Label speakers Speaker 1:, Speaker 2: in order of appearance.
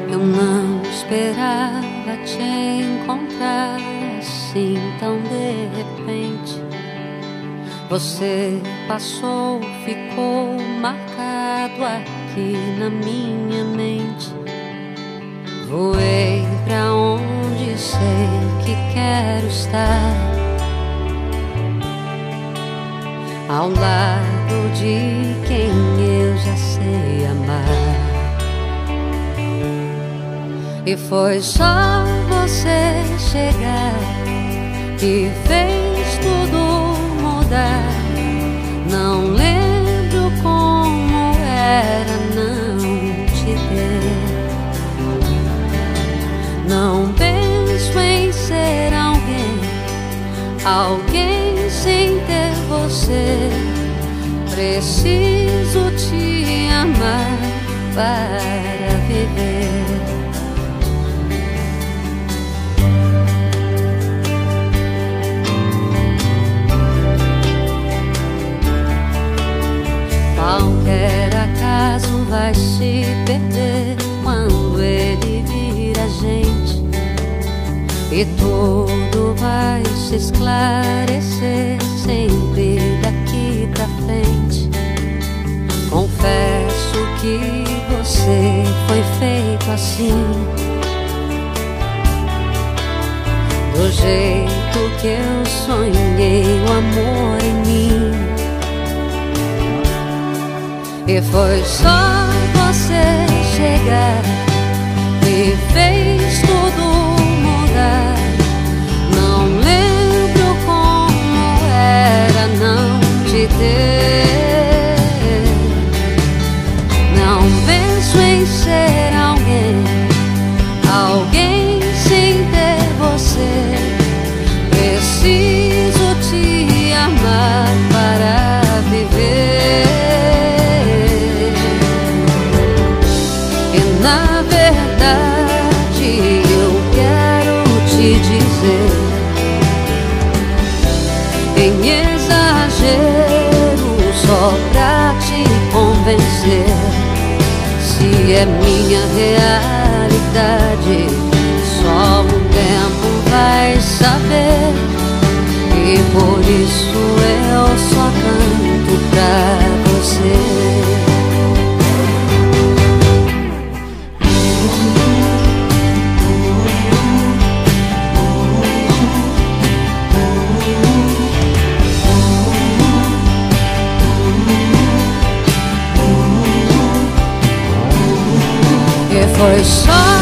Speaker 1: Eu não esperava te encontrar assim tão de repente. Você passou, ficou marcado aqui na minha mente. Voei pra onde sei que quero estar, ao lado de quem eu já sei amar. E foi só você chegar que fez tudo mudar. Não lembro como era não te ter. Não penso em ser alguém sem ter você. Preciso te amar para viver. Qualquer acaso vai se perder quando ele vir a gente, e tudo vai se esclarecer sempre daqui pra frente. Confesso que você foi feito assim, do jeito que eu sonhei o amor em mim. E foi só você chegar e fez tudo mudar. Não lembro como era não te ter. Não penso em ser alguém sem ter você. Preciso te amar para viver. Na verdade eu quero te dizer, em exagero, só pra te convencer. Se é minha realidade, só o tempo vai saber. E por isso eu só canto pra você. Foi só